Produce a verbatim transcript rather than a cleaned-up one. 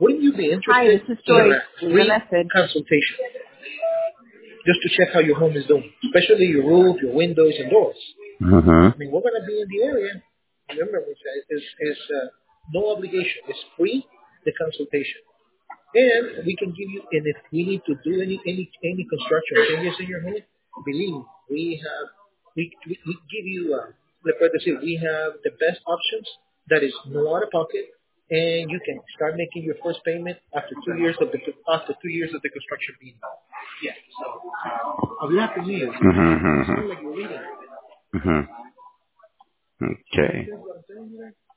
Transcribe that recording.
Wouldn't you be interested Hi, this is Joyce. in a Leave a free message. consultation just to check how your home is doing, especially your roof, your windows, and doors? Mm-hmm. I mean, we're going to be in the area. Remember, it's, it's uh, no obligation. It's free, the consultation. And we can give you, and if we need to do any any any construction changes in your home, believe me, we have, we, we, we give you, uh, let's say, we have the best options. That is no out of pocket, and you can start making your first payment after two years of the after two years of the construction being done. Yeah. So I'm happy to you. Mm-hmm. Like you're reading. Mm-hmm. Okay.